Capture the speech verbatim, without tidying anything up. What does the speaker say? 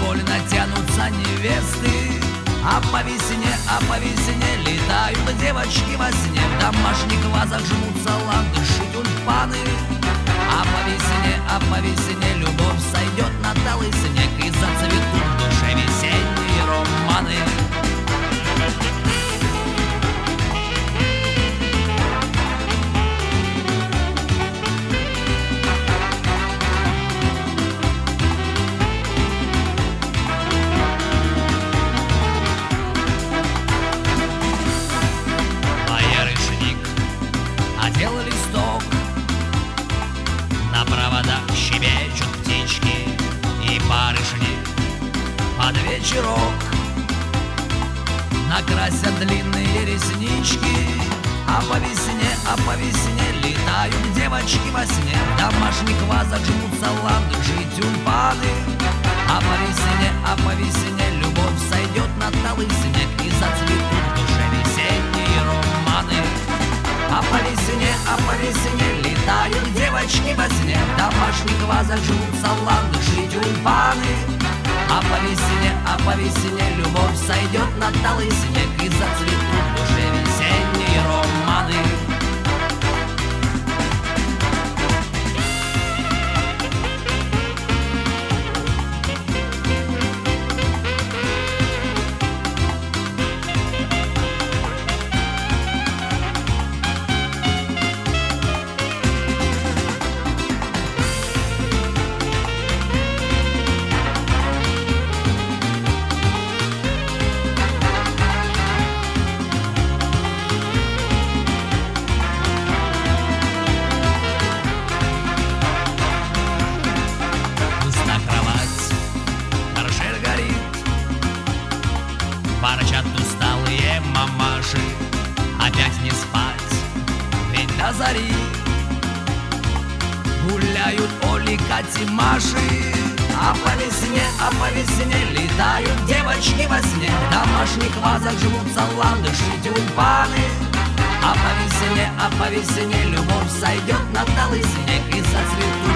невольно тянутся невесты. А по весне, а по весне летают девочки во сне. В домашних вазах жмутся ландыши, тюльпаны. А по весне, а по весне любовь сойдет на талый снег, и зацветут в душе весенние романы. Одел листок, на проводах щебечут птички и барышни под вечерок накрасят длинные реснички. А по весне, а по весне летают девочки во сне. В домашних вазах жмутся ландыши и тюльпаны. А по весне, а по весне любовь сойдет на талый снег, и зацветут в душе весенние романы. А по весне, а по весне летают девочки во сне. В домашних вазах жмутся ландыши и тюльпаны. А по весне, а по весне любовь сойдет на талый снег, и зацветут в душе весенние романы. Ворчат усталые мамаши, опять не спать, ведь до зари гуляют Оли, Кати, Маши. А по весне, а по весне летают девочки во сне. В домашних вазах жмутся ландыши и тюльпаны. А по весне, а по весне любовь сойдет на талый снег, и зацветут